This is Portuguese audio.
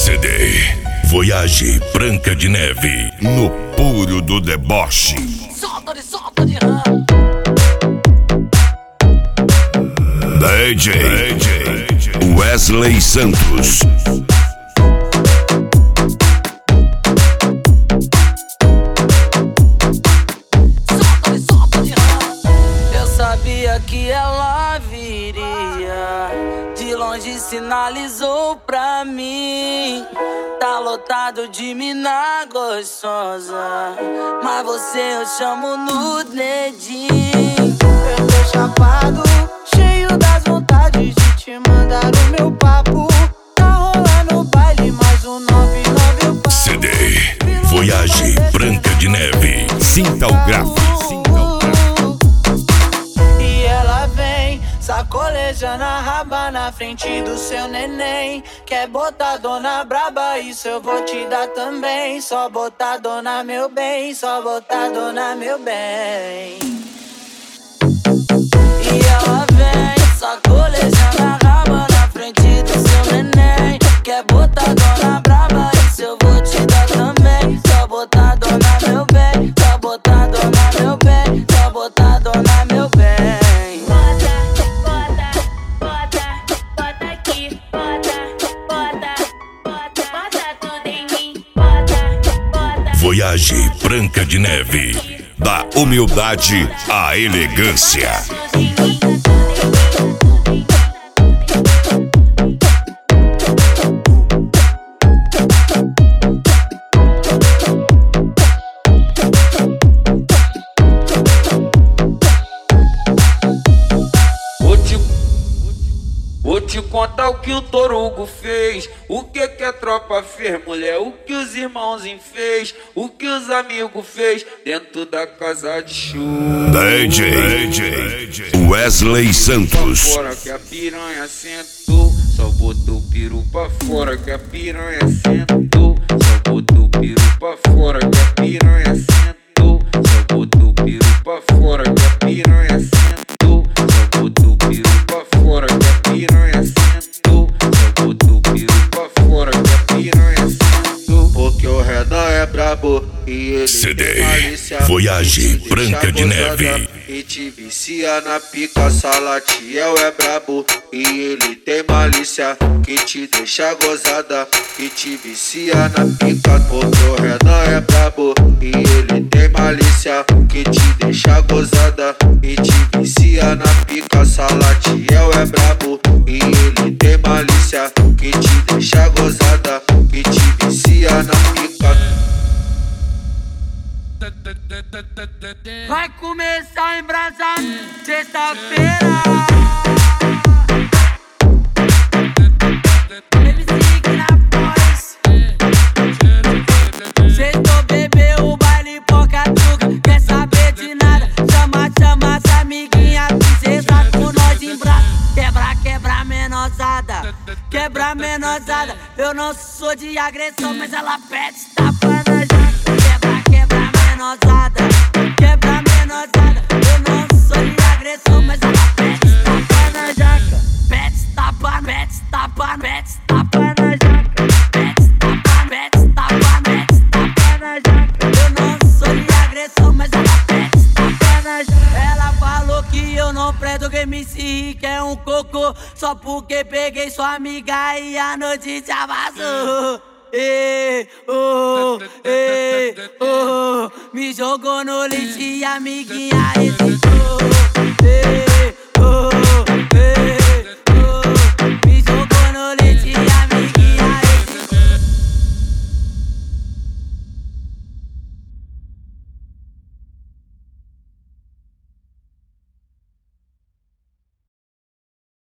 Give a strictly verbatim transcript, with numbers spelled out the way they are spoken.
C D Voyage Branca de Neve, no puro do deboche. Solta de solta de rã. D J, D J Wesley Santos. Solta de solta de rã. Eu sabia que ela viria, de longe sinalizou pra mim. Tá lotado de mina gostosa, mas você eu chamo no dedinho. Eu tô chapado, cheio das vontades de te mandar o meu papo. Tá rolando o baile, mais um nove nove eu pago. C D Voyage Branca de Neve. Sinta o grave, sinta o grave. E ela vem sacolejando a raba na frente do seu neném. Quer botar dona braba, isso eu vou te dar também. Só botar dona meu bem, só botar dona meu bem. E ela vem sacolejando a raba na frente do seu neném. Quer botar dona braba, isso eu vou te dar também. Só botar dona meu bem, só botar dona meu bem, só botar dona meu bem. Bota, bota, bota, bota aqui, bota, bota, bota, bota tudo em mim, bota, bota. Voyage Branca de Neve, da humildade à elegância. Tudo em mim, tudo em mim. Vou te contar o que o Torugo fez, o que que a tropa fez, mulher, o que os irmãozinhos fez, o que os amigos fez dentro da casa de show. D J, D J Wesley Santos. Fora que a piranha sentou, só botou o peru pra fora que a piranha sentou, só botou o peru pra fora que a piranha sentou, só botou o peru pra fora que a piranha sentou, só botou o peru pra fora que a piranha sentou, só botou o peru pra fora que a piranha sentou. Porque o Renan é brabo e ele C D tem malícia, Voyage te Branca deixa de gozada Neve. e te vicia na pica. Salatiel é brabo e ele tem malícia, que te deixa gozada e te vicia na pica. Porque o Renan é brabo e ele tem malícia, que te deixa gozada e te vicia na pica. Salatiel é brabo e ele tem malícia, que te deixa gozada e te vicia na pica. Vai começar a embrasar sexta-feira. M C que na voz. Sextou, bebeu, o baile poca-tuca. Quer saber de nada? Chama, chama as amiguinha, princesa com nós em braço. Quebra, quebra menosada, quebra menosada. Eu não sou de agressão, mas ela pede tapa na jaca. Quebra, quebra menosada, quebra menosada. Eu não sou de agressão, mas ela pede tapa na jaca. Pede tapa, pede tapa, pede tapa na jaca. Pede tapa, pede tapa, pede tapa na jaca. Eu não sou de agressão, mas ela pede tapa na jaca. Ela falou que eu não presto, que M C Rick é um cocô, só porque peguei sua amiga e a notícia vazou. Ei, oh, ei, oh, me jogou no lixo e a amiguinha hesitou.